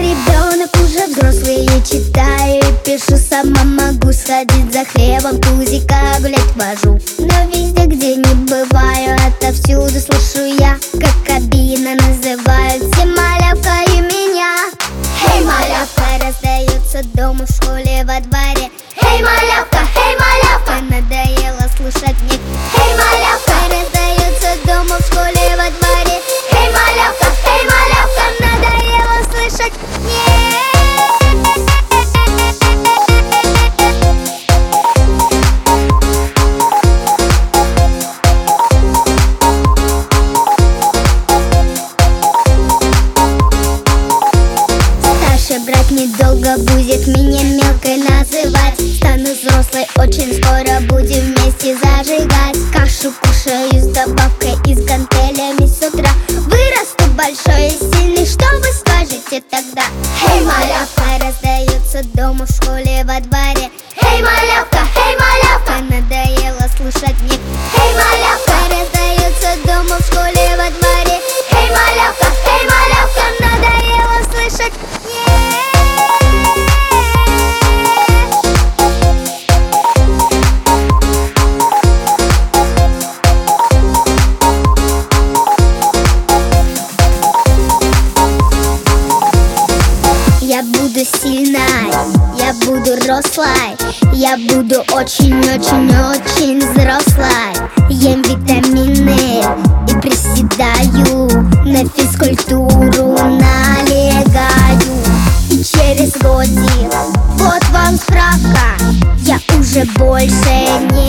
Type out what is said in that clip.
ребенок, уже взрослый, я читаю и пишу. Сама могу сходить за хлебом, тузика гулять вожу. Но везде, где не бываю, отовсюду слышу я, как обидно называют все малявкой меня. Эй, малявка, раздается дома, в школе, во дворе. Эй, малявка, надоело слушать мне. Эй, малявка, раздается дома, в школе, во дворе. Эй, малявка, надоело слышать мне. Старший брат недолго будет меня мелкой называть. Стану взрослой, очень скоро будем вместе зажигать. Кашу кушаю с добавкой и с гантелями с утра. Вырасту большой и сильный, что вы скажете тогда? Эй, малявка, раздается дома, в школе, во дворе. Эй, малявка, надоело слушать мне. Эй, малявка, раздается дома, в школе, во дворе. Эй, малявка, надоело слышать мне. Я буду сильной, я буду рослой, я буду очень-очень-очень взрослой. Ем витамины и приседаю, на физкультуру налегаю. И через годик, вот вам справка, я уже больше не